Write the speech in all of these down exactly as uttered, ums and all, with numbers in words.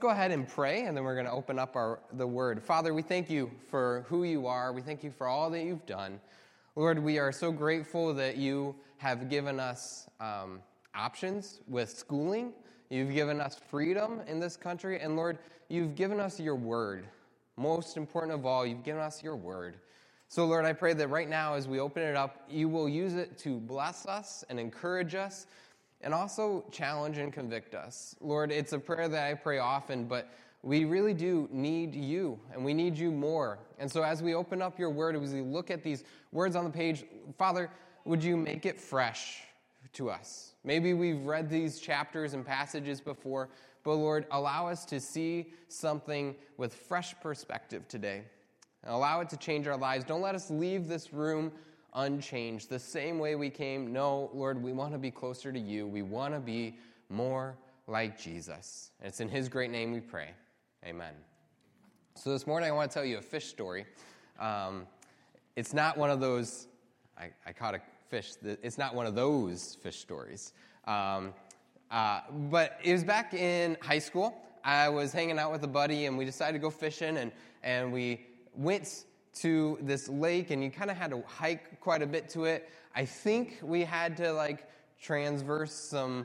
go ahead and pray, and then we're going to open up our the Word. Father, we thank you for who you are. We thank you for all that you've done. Lord, we are so grateful that you have given us um, options with schooling. You've given us freedom in this country. And Lord, you've given us your Word. Most important of all, you've given us your Word. So Lord, I pray that right now as we open it up, you will use it to bless us and encourage us, and also challenge and convict us. Lord, it's a prayer that I pray often, but we really do need you, and we need you more. And so as we open up your word, as we look at these words on the page, Father, would you make it fresh to us? Maybe we've read these chapters and passages before, but Lord, allow us to see something with fresh perspective today. And allow it to change our lives. Don't let us leave this room unchanged, the same way we came. No, Lord, we want to be closer to you. We want to be more like Jesus. And it's in his great name we pray. Amen. So this morning I want to tell you a fish story. Um, it's not one of those, I, I caught a fish, it's not one of those fish stories. Um, uh, but it was back in high school. I was hanging out with a buddy, and we decided to go fishing, and, and we went to this lake, and you kind of had to hike quite a bit to it. I think we had to, like, transverse some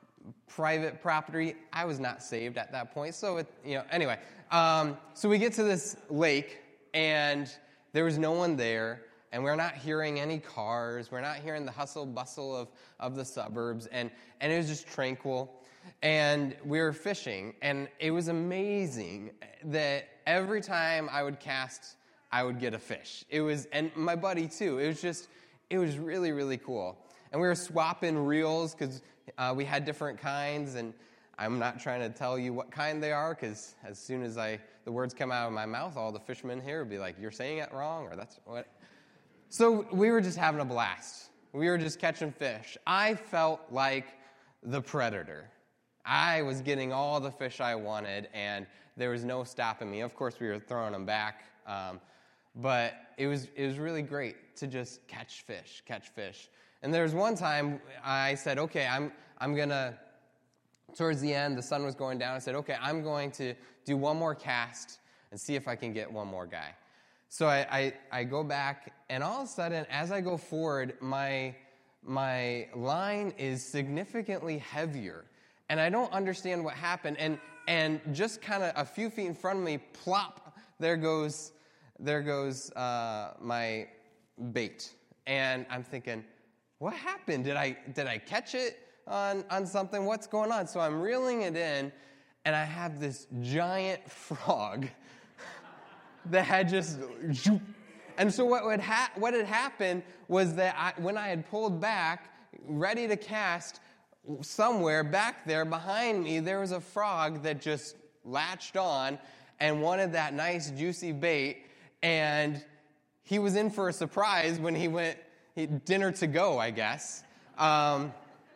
private property. I was not saved at that point, so, it, you know, anyway. Um, so we get to this lake, and there was no one there, and we're not hearing any cars. We're not hearing the hustle bustle of, of the suburbs, and, and it was just tranquil. And we were fishing, and it was amazing that every time I would cast, I would get a fish. It was, and my buddy too. It was just, it was really, really cool. And we were swapping reels because uh, we had different kinds, and I'm not trying to tell you what kind they are, because as soon as I the words come out of my mouth, all the fishermen here would be like, "You're saying it wrong," or "That's what." So we were just having a blast. We were just catching fish. I felt like the predator. I was getting all the fish I wanted, and there was no stopping me. Of course, we were throwing them back. Um, But it was it was really great to just catch fish, catch fish. And there was one time I said, okay, I'm I'm gonna, towards the end, the sun was going down. I said, okay, I'm going to do one more cast and see if I can get one more guy. So I, I, I go back, and all of a sudden, as I go forward, my my line is significantly heavier. And I don't understand what happened. And and just kind of a few feet in front of me, plop, there goes There goes uh, my bait, and I'm thinking, what happened? Did I did I catch it on, on something? What's going on? So I'm reeling it in, and I have this giant frog that had just, and so what would ha- what had happened was that I, when I had pulled back, ready to cast, somewhere back there behind me, there was a frog that just latched on and wanted that nice juicy bait. And he was in for a surprise when he went, he, dinner to go, I guess. Um,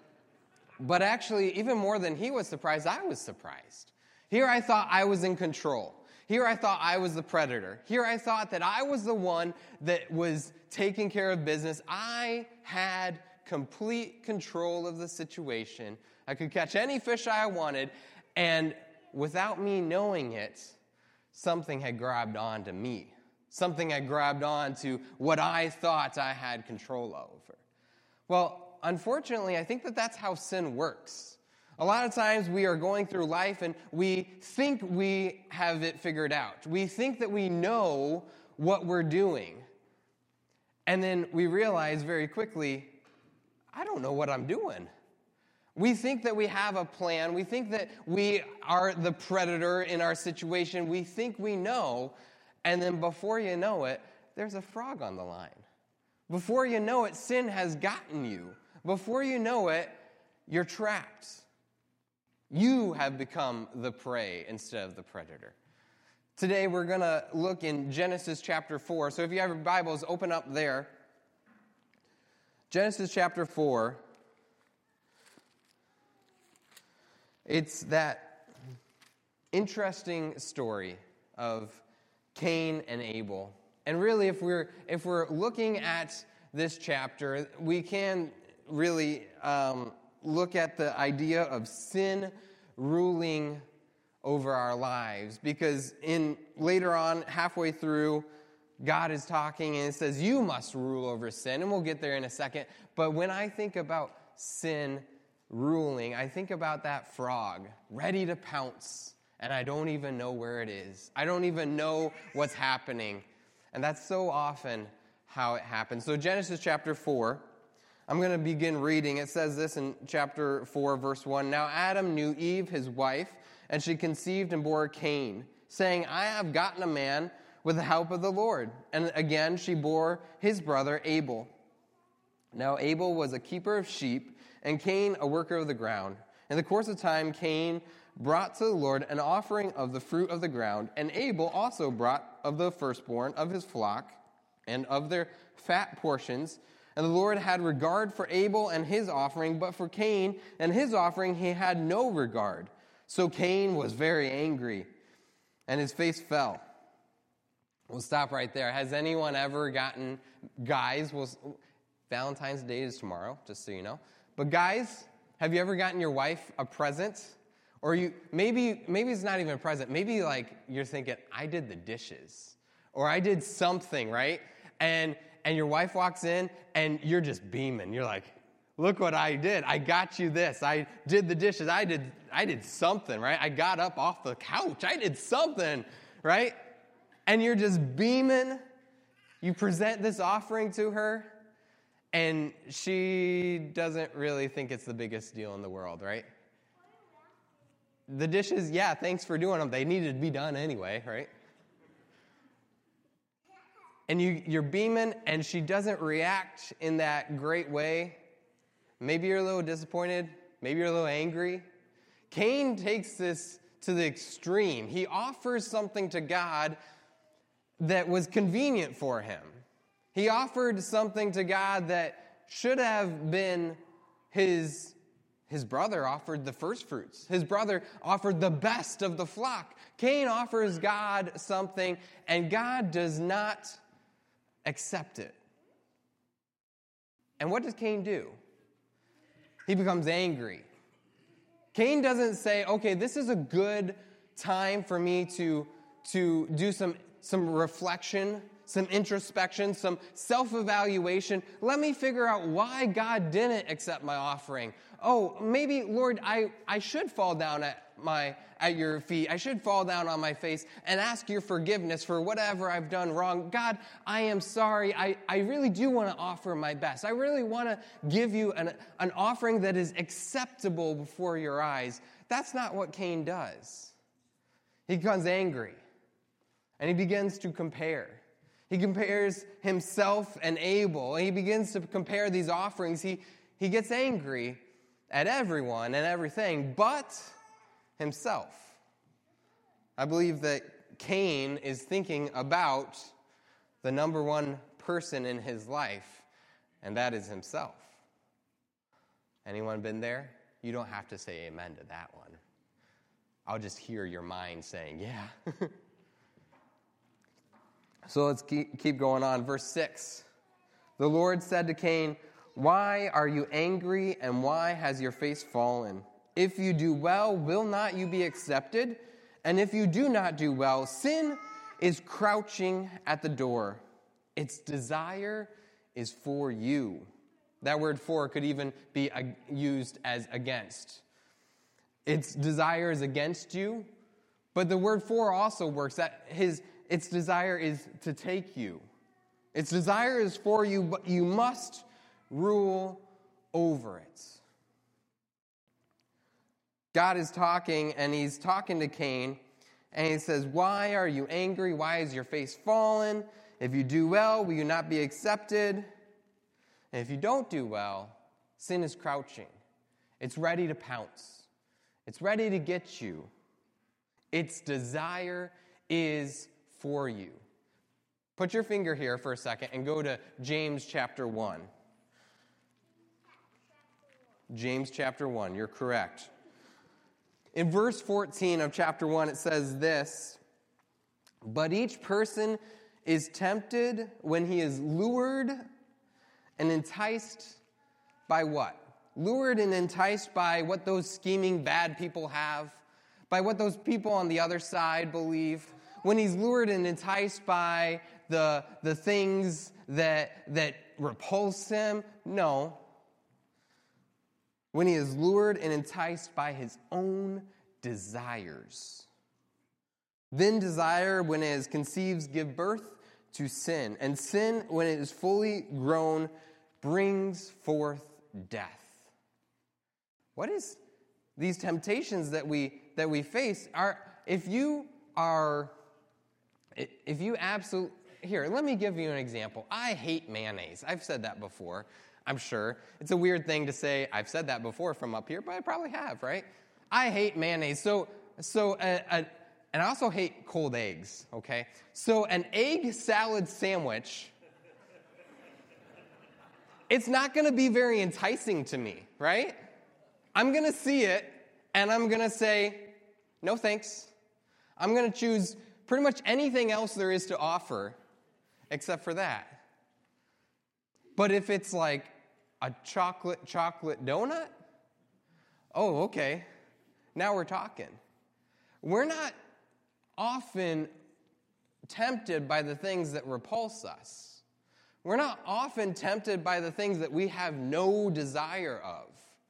but actually, even more than he was surprised, I was surprised. Here I thought I was in control. Here I thought I was the predator. Here I thought that I was the one that was taking care of business. I had complete control of the situation. I could catch any fish I wanted, and without me knowing it, something had grabbed onto me. Something had grabbed on to what I thought I had control over. Well, unfortunately, I think that that's how sin works. A lot of times we are going through life and we think we have it figured out. We think that we know what we're doing. And then we realize very quickly, I don't know what I'm doing. We think that we have a plan. We think that we are the predator in our situation. We think we know. And then before you know it, there's a frog on the line. Before you know it, sin has gotten you. Before you know it, you're trapped. You have become the prey instead of the predator. Today we're going to look in Genesis chapter four. So if you have your Bibles, open up there. Genesis chapter four. It's that interesting story of Cain and Abel. And really, if we're if we're looking at this chapter, we can really um, look at the idea of sin ruling over our lives. Because in later on, halfway through, God is talking and it says, you must rule over sin. And we'll get there in a second. But when I think about sin ruling, I think about that frog ready to pounce. And I don't even know where it is. I don't even know what's happening. And that's so often how it happens. So Genesis chapter four, I'm going to begin reading. It says this in chapter four, verse one. Now Adam knew Eve, his wife, and she conceived and bore Cain, saying, I have gotten a man with the help of the Lord. And again she bore his brother Abel. Now Abel was a keeper of sheep, and Cain a worker of the ground. In the course of time, Cain brought to the Lord an offering of the fruit of the ground, and Abel also brought of the firstborn of his flock and of their fat portions. And the Lord had regard for Abel and his offering, but for Cain and his offering he had no regard. So Cain was very angry, and his face fell. We'll stop right there. Has anyone ever gotten, guys, we'll, Valentine's Day is tomorrow, just so you know. But guys, have you ever gotten your wife a present? Or you maybe maybe it's not even a present. Maybe like you're thinking, I did the dishes. Or I did something, right? And and your wife walks in and you're just beaming. You're like, look what I did. I got you this. I did the dishes. I did I did something, right? I got up off the couch. I did something, right? And you're just beaming. You present this offering to her, and she doesn't really think it's the biggest deal in the world, right? The dishes, yeah, thanks for doing them. They needed to be done anyway, right? And you, you're beaming, and she doesn't react in that great way. Maybe you're a little disappointed. Maybe you're a little angry. Cain takes this to the extreme. He offers something to God that was convenient for him. He offered something to God that should have been his His brother offered the first fruits. His brother offered the best of the flock. Cain offers God something, and God does not accept it. And what does Cain do? He becomes angry. Cain doesn't say, okay, this is a good time for me to, to do some, some reflection, some introspection, some self-evaluation. Let me figure out why God didn't accept my offering. Oh, maybe, Lord, I, I should fall down at my at your feet. I should fall down on my face and ask your forgiveness for whatever I've done wrong. God, I am sorry. I, I really do want to offer my best. I really want to give you an, an offering that is acceptable before your eyes. That's not what Cain does. He becomes angry, and he begins to compare. He compares himself and Abel, and he begins to compare these offerings. He, he gets angry at everyone and everything but himself. I believe that Cain is thinking about the number one person in his life, and that is himself. Anyone been there? You don't have to say amen to that one. I'll just hear your mind saying, yeah. So let's keep, keep going on. Verse six. The Lord said to Cain, why are you angry, and why has your face fallen? If you do well, will not you be accepted? And if you do not do well, sin is crouching at the door. Its desire is for you. That word for could even be used as against. Its desire is against you, but the word for also works. That his its desire is to take you. Its desire is for you, but you must rule over it. God is talking, and he's talking to Cain, and he says, why are you angry? Why is your face fallen? If you do well, will you not be accepted? And if you don't do well, sin is crouching. It's ready to pounce. It's ready to get you. Its desire is for you. Put your finger here for a second and go to James chapter one. James chapter one, you're correct. In verse fourteen of chapter one, it says this, but each person is tempted when he is lured and enticed by what? Lured and enticed by what those scheming bad people have, by what those people on the other side believe, when he's lured and enticed by the, the things that, that repulse him, no. When he is lured and enticed by his own desires. Then desire, when it is conceived, give birth to sin. And sin, when it is fully grown, brings forth death. What is these temptations that we that we face? Are if you are if you absolutely here, let me give you an example. I hate mayonnaise. I've said that before, I'm sure. It's a weird thing to say. I've said that before from up here, but I probably have, right? I hate mayonnaise. So so a, a And I also hate cold eggs, okay? So an egg salad sandwich, it's not going to be very enticing to me, right? I'm going to see it, and I'm going to say, no thanks. I'm going to choose pretty much anything else there is to offer except for that. But if it's like a chocolate chocolate donut, oh, okay. Now we're talking. We're not often tempted by the things that repulse us. We're not often tempted by the things that we have no desire of.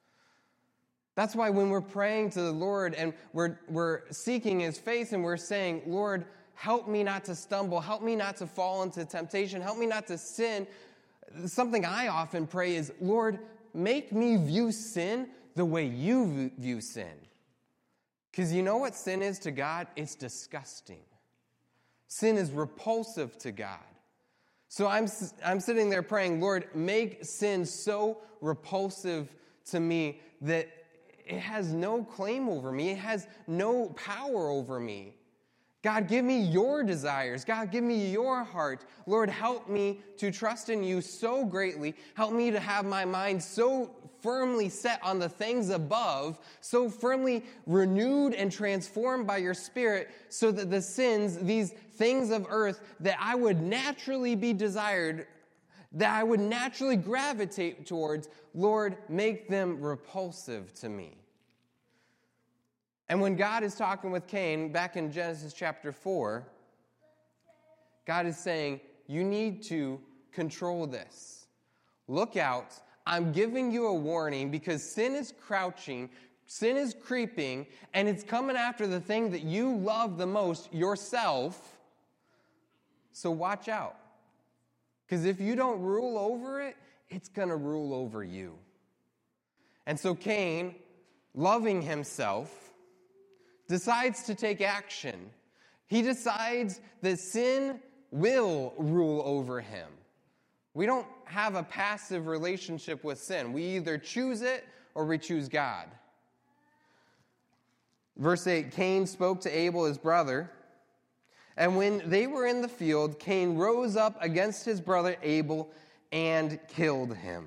That's why when we're praying to the Lord and we're, we're seeking his face and we're saying, Lord, help me not to stumble, help me not to fall into temptation, help me not to sin, something I often pray is, Lord, make me view sin the way you view sin. Because you know what sin is to God? It's disgusting. Sin is repulsive to God. So I'm, I'm sitting there praying, Lord, make sin so repulsive to me that it has no claim over me. It has no power over me. God, give me your desires. God, give me your heart. Lord, help me to trust in you so greatly. Help me to have my mind so firmly set on the things above, so firmly renewed and transformed by your Spirit, so that the sins, these things of earth that I would naturally be desired, that I would naturally gravitate towards, Lord, make them repulsive to me. And when God is talking with Cain, back in Genesis chapter four, God is saying, you need to control this. Look out. I'm giving you a warning because sin is crouching, sin is creeping, and it's coming after the thing that you love the most, yourself. So watch out. Because if you don't rule over it, it's going to rule over you. And so Cain, loving himself, decides to take action. He decides that sin will rule over him. We don't have a passive relationship with sin. We either choose it or we choose God. Verse eight, Cain spoke to Abel, his brother, and when they were in the field, Cain rose up against his brother Abel and killed him.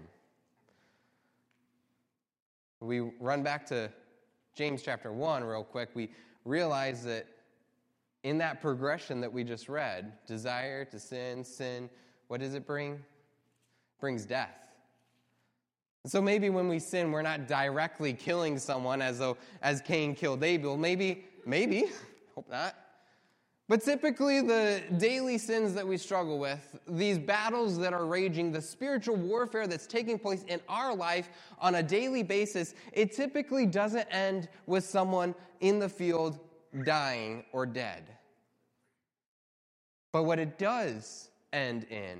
We run back to James chapter one real quick. We realize that in that progression that we just read, desire to sin, sin, what does it bring? It brings death. And so maybe when we sin, we're not directly killing someone as though as Cain killed Abel. Maybe, maybe, hope not. But typically the daily sins that we struggle with, these battles that are raging, the spiritual warfare that's taking place in our life on a daily basis, it typically doesn't end with someone in the field dying or dead. But what it does end in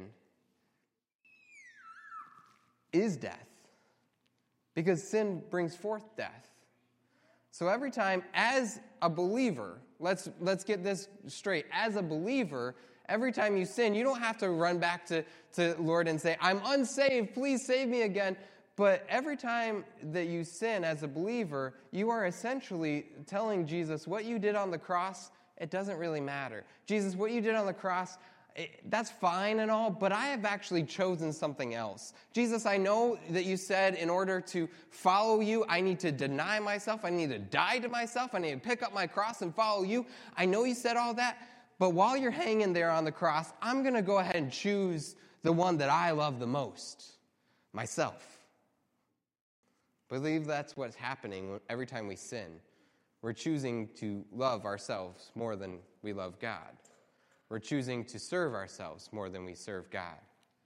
is death. Because sin brings forth death. So every time, as a believer, let's let's get this straight. As a believer, every time you sin, you don't have to run back to, to Lord and say, I'm unsaved, please save me again. But every time that you sin as a believer, you are essentially telling Jesus, what you did on the cross, it doesn't really matter. Jesus, what you did on the cross, it, that's fine and all, but I have actually chosen something else. Jesus, I know that you said in order to follow you, I need to deny myself, I need to die to myself, I need to pick up my cross and follow you. I know you said all that, but while you're hanging there on the cross, I'm going to go ahead and choose the one that I love the most, myself. I believe that's what's happening every time we sin. We're choosing to love ourselves more than we love God. We're choosing to serve ourselves more than we serve God.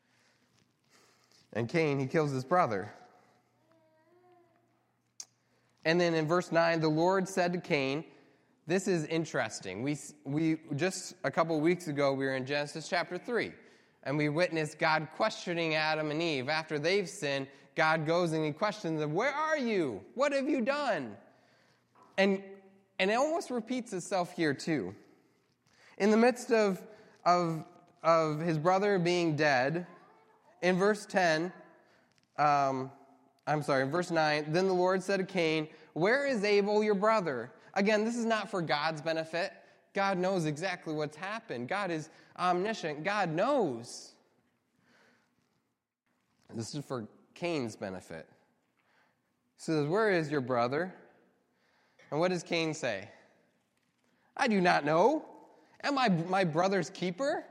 And Cain, he kills his brother. And then in verse nine, the Lord said to Cain, this is interesting. We, we just a couple weeks ago, we were in Genesis chapter three, and we witnessed God questioning Adam and Eve. After they've sinned, God goes and he questions them, where are you? What have you done? And, and it almost repeats itself here too. In the midst of, of, of his brother being dead, in verse ten, um, I'm sorry, in verse nine, then the Lord said to Cain, where is Abel, your brother? Again, this is not for God's benefit. God knows exactly what's happened. God is omniscient. God knows. This is for Cain's benefit. He says, where is your brother? And what does Cain say? I do not know. Am I my brother's keeper?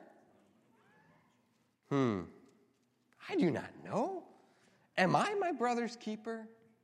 Hmm. I do not know. Am I my brother's keeper?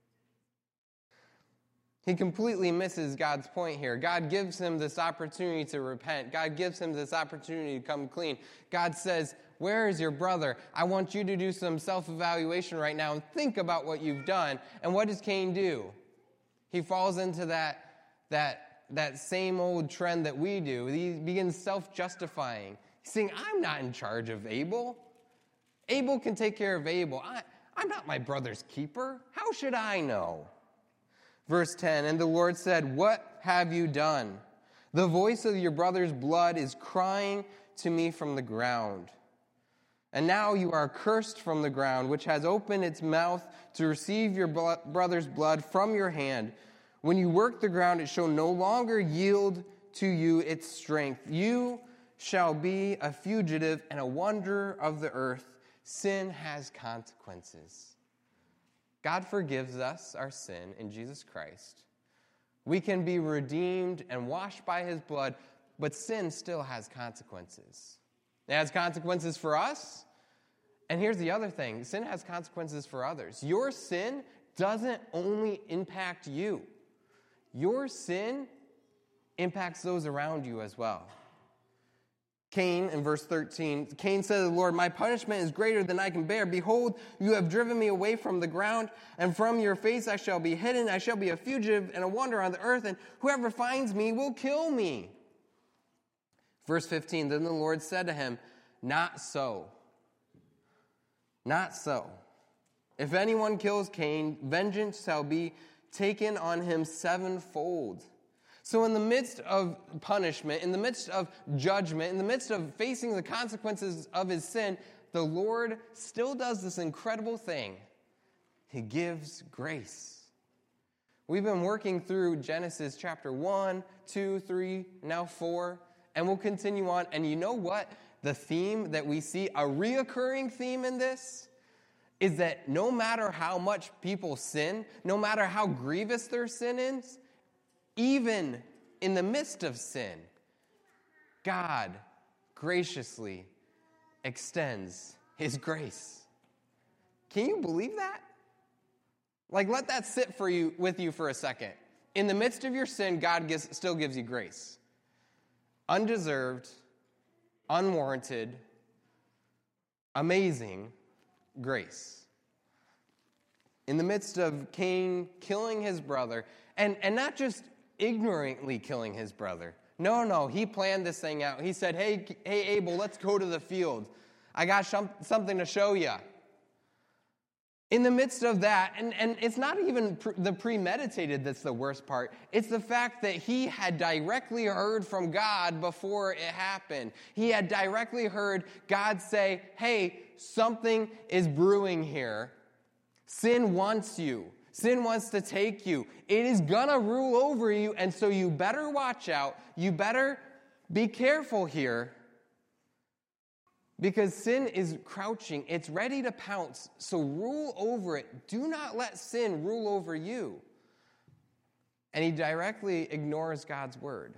He completely misses God's point here. God gives him this opportunity to repent. God gives him this opportunity to come clean. God says, where is your brother? I want you to do some self-evaluation right now and think about what you've done. And what does Cain do? He falls into that, that, that same old trend that we do. He begins self-justifying. He's saying, I'm not in charge of Abel. Abel can take care of Abel. I, I'm not my brother's keeper. How should I know? Verse ten, and the Lord said, what have you done? The voice of your brother's blood is crying to me from the ground. And now you are cursed from the ground, which has opened its mouth to receive your brother's blood from your hand. When you work the ground, it shall no longer yield to you its strength. You shall be a fugitive and a wanderer of the earth. Sin has consequences. God forgives us our sin in Jesus Christ. We can be redeemed and washed by his blood, but sin still has consequences. It has consequences for us, and here's the other thing. Sin has consequences for others. Your sin doesn't only impact you. Your sin impacts those around you as well. Cain, in verse thirteen, Cain said to the Lord, my punishment is greater than I can bear. Behold, you have driven me away from the ground, and from your face I shall be hidden. I shall be a fugitive and a wanderer on the earth, and whoever finds me will kill me. Verse fifteen, then the Lord said to him, not so. Not so. If anyone kills Cain, vengeance shall be taken on him sevenfold. So in the midst of punishment, in the midst of judgment, in the midst of facing the consequences of his sin, the Lord still does this incredible thing. He gives grace. We've been working through Genesis chapter one, two, three, now four, and we'll continue on. And you know what? The theme that we see, a reoccurring theme in this, is that no matter how much people sin, no matter how grievous their sin is, even in the midst of sin, God graciously extends his grace. Can you believe that? Like, let that sit for you with you for a second. In the midst of your sin, God gives, still gives you grace. Undeserved, unwarranted, amazing grace. In the midst of Cain killing his brother, and, and not just ignorantly killing his brother. No, no, he planned this thing out. He said, hey, hey, Abel, let's go to the field. I got sh- something to show you. In the midst of that, and, and it's not even pre- the premeditated that's the worst part. It's the fact that he had directly heard from God before it happened. He had directly heard God say, hey, something is brewing here. Sin wants you. Sin wants to take you. It is going to rule over you, and so you better watch out. You better be careful here, because sin is crouching. It's ready to pounce, so rule over it. Do not let sin rule over you. And he directly ignores God's word.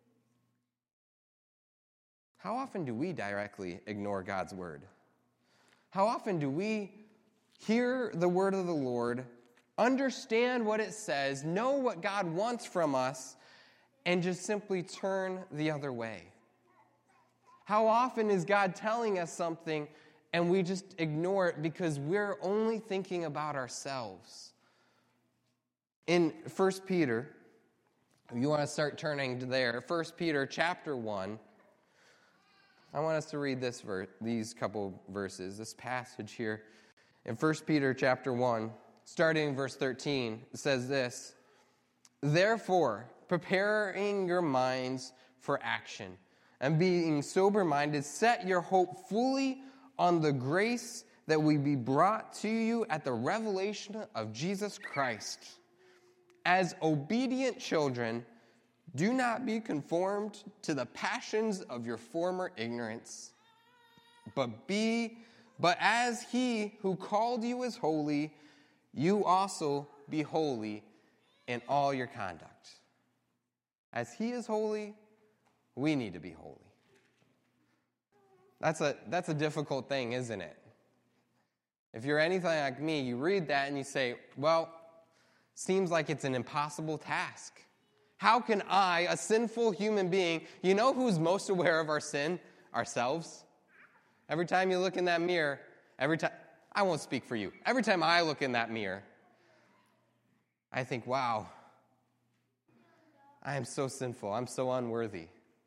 How often do we directly ignore God's word? How often do we hear the word of the Lord, understand what it says, know what God wants from us, and just simply turn the other way? How often is God telling us something and we just ignore it because we're only thinking about ourselves? In First Peter, if you want to start turning to there, First Peter chapter one, I want us to read this verse, these couple verses, this passage here. In First Peter chapter one, starting in verse thirteen, it says this: "Therefore, preparing your minds for action, and being sober-minded, set your hope fully on the grace that will be brought to you at the revelation of Jesus Christ. As obedient children, do not be conformed to the passions of your former ignorance, but be, but as he who called you is holy, you also be holy in all your conduct." As he is holy, we need to be holy. That's a, that's a difficult thing, isn't it? If you're anything like me, you read that and you say, well, seems like it's an impossible task. How can I, a sinful human being, you know who's most aware of our sin? Ourselves. Every time you look in that mirror, every time, I won't speak for you. Every time I look in that mirror, I think, wow, I am so sinful. I'm so unworthy.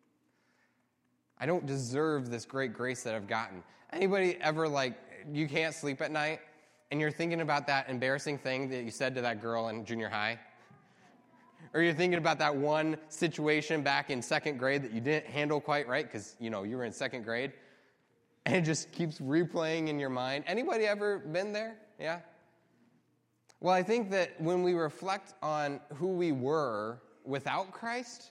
I don't deserve this great grace that I've gotten. Anybody ever, like, you can't sleep at night, and you're thinking about that embarrassing thing that you said to that girl in junior high? Or you're thinking about that one situation back in second grade that you didn't handle quite right because, you know, you were in second grade, and it just keeps replaying in your mind. Anybody ever been there? Yeah? Well, I think that when we reflect on who we were without Christ,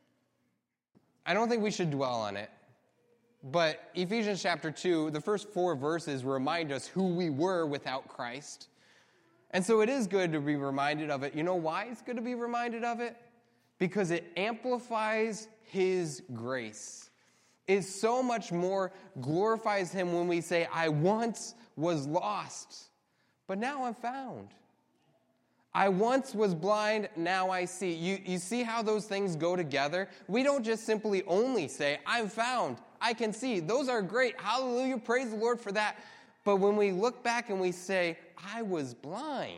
I don't think we should dwell on it. But Ephesians chapter two, the first four verses remind us who we were without Christ. And so it is good to be reminded of it. You know why it's good to be reminded of it? Because it amplifies his grace. It so much more glorifies him when we say, I once was lost, but now I'm found. I once was blind, now I see. You, you see how those things go together? We don't just simply only say, I'm found, I can see. Those are great. Hallelujah, praise the Lord for that. But when we look back and we say, I was blind,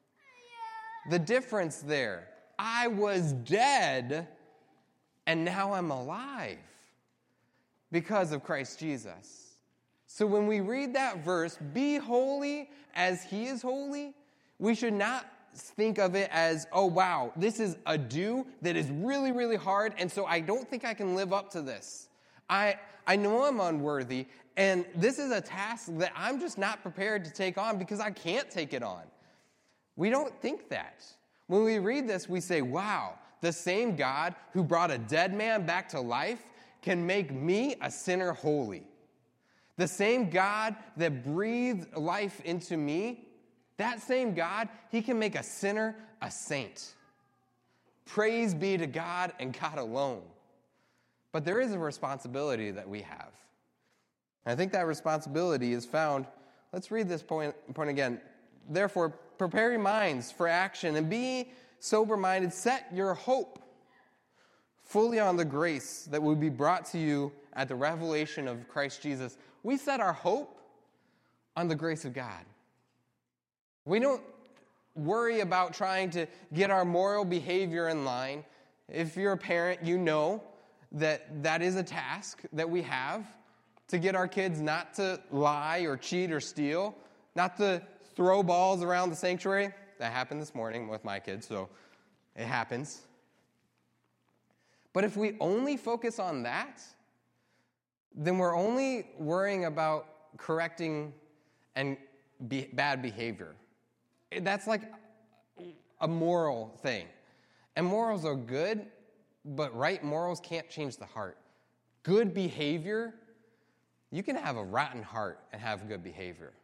the difference there, I was dead, and now I'm alive because of Christ Jesus. So when we read that verse, be holy as he is holy, we should not think of it as, oh, wow, this is a do that is really, really hard, and so I don't think I can live up to this. I I know I'm unworthy, and this is a task that I'm just not prepared to take on because I can't take it on. We don't think that. When we read this, we say, wow, the same God who brought a dead man back to life can make me, a sinner, holy. The same God that breathed life into me, that same God, he can make a sinner a saint. Praise be to God and God alone. But there is a responsibility that we have. I think that responsibility is found, let's read this point, point again. Therefore, prepare your minds for action and be sober-minded. Set your hope fully on the grace that will be brought to you at the revelation of Christ Jesus. We set our hope on the grace of God. We don't worry about trying to get our moral behavior in line. If you're a parent, you know that that is a task that we have, to get our kids not to lie or cheat or steal, not to throw balls around the sanctuary. That happened this morning with my kids, so it happens. But if we only focus on that, then we're only worrying about correcting and be, bad behavior. That's like a moral thing. And morals are good, but right morals can't change the heart. Good behavior, you can have a rotten heart and have good behavior.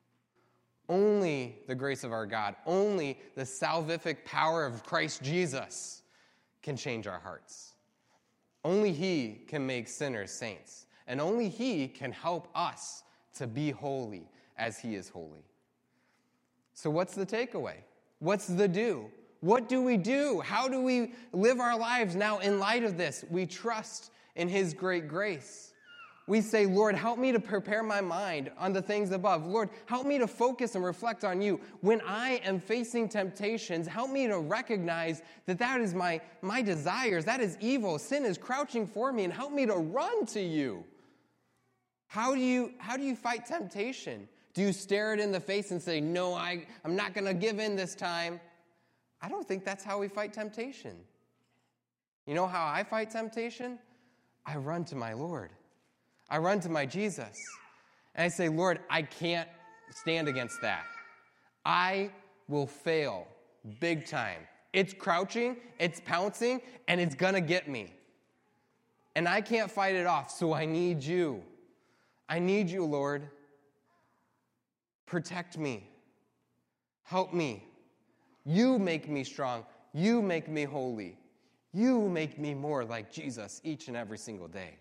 Only the grace of our God, only the salvific power of Christ Jesus can change our hearts. Only he can make sinners saints. And only he can help us to be holy as he is holy. So what's the takeaway? What's the do? What do we do? How do we live our lives now in light of this? We trust in his great grace. We say, Lord, help me to prepare my mind on the things above. Lord, help me to focus and reflect on you. When I am facing temptations, help me to recognize that that is my, my desires. That is evil. Sin is crouching for me, and help me to run to you. How do you, how do you fight temptation? Do you stare it in the face and say, no, I, I'm not going to give in this time? I don't think that's how we fight temptation. You know how I fight temptation? I run to my Lord. I run to my Jesus. And I say, Lord, I can't stand against that. I will fail big time. It's crouching, it's pouncing, and it's going to get me. And I can't fight it off, so I need you. I need you, Lord. Protect me. Help me. You make me strong. You make me holy. You make me more like Jesus each and every single day.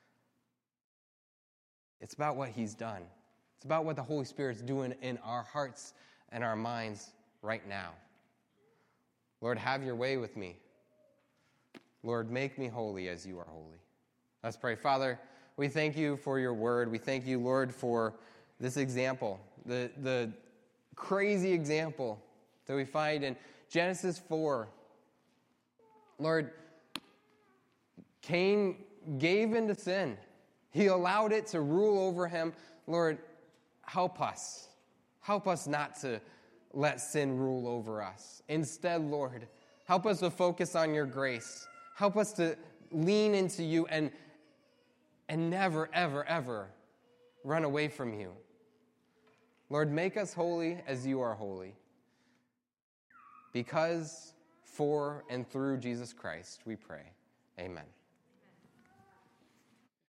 It's about what he's done. It's about what the Holy Spirit's doing in our hearts and our minds right now. Lord, have your way with me. Lord, make me holy as you are holy. Let's pray. Father, we thank you for your word. We thank you, Lord, for this example, the, the crazy example that we find in Genesis four. Lord, Cain gave into sin. He allowed it to rule over him. Lord, help us. Help us not to let sin rule over us. Instead, Lord, help us to focus on your grace. Help us to lean into you and, and never, ever, ever run away from you. Lord, make us holy as you are holy. Because, for, and through Jesus Christ, we pray. Amen.